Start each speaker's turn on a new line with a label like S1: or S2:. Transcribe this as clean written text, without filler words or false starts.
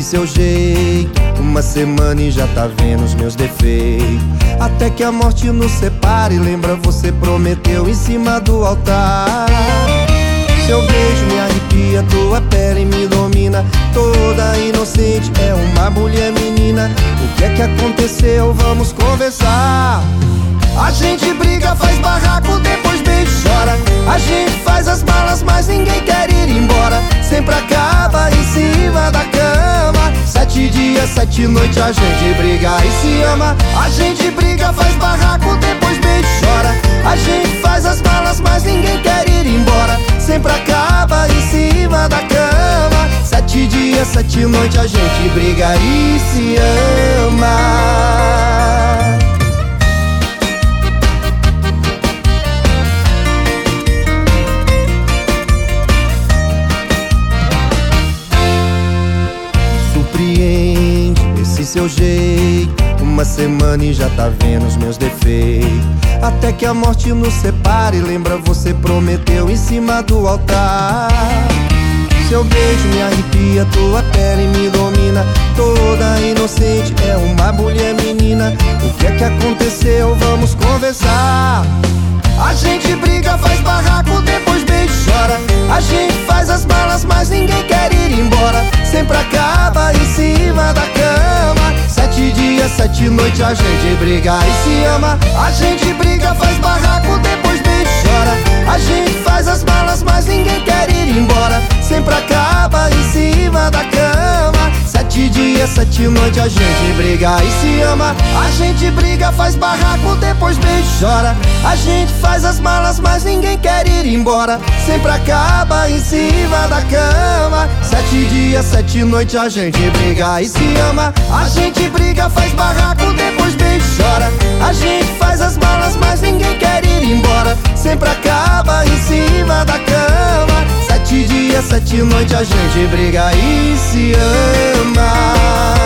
S1: seu jeito, uma semana e já tá vendo os meus defeitos. Até que a morte nos separe, lembra você prometeu em cima do altar. Seu beijo me arrepia, tua pele me domina. Toda inocente, é uma mulher menina. O que é que aconteceu? Vamos conversar. A gente briga, faz barraco, depois beija e chora. A gente faz as malas, mas ninguém quer ir embora. Sempre acaba em cima da cama. 7 dias, 7 noites, a gente briga e se ama. A gente briga, faz barraco, depois beija e chora. A gente faz as malas, mas ninguém quer ir embora. Sempre acaba em cima da cama. 7 dias, 7 noites, a gente briga e se ama. Surpreende esse seu jeito, uma semana e já tá vendo os meus defeitos. Até que a morte nos separe, lembra você prometeu em cima do altar. Seu beijo me arrepia, tua pele me domina. Toda inocente, é uma mulher menina. O que é que aconteceu? Vamos conversar. A gente briga, faz barraco, depois beija e chora. A gente faz as malas, mas ninguém quer ir embora. Sempre acaba em cima da cama. 7 dias, 7 noites, a gente briga e se ama. A gente briga, faz barraco, depois beija e chora. A gente faz as malas, mas ninguém quer ir embora. Sempre acaba em cima da cama. 7 dias, 7 noites, a gente briga e se ama. A gente briga, faz barraco, depois beija e chora. A gente faz as malas, mas ninguém quer ir embora. Sempre acaba em cima da cama. 7 dias, 7 noites, a gente briga e se ama. A gente briga, faz barraco, depois beija e chora. A gente faz as malas, mas ninguém quer ir embora. Sempre acaba em cima da cama. 7 dias, 7 noites, a gente briga e se ama.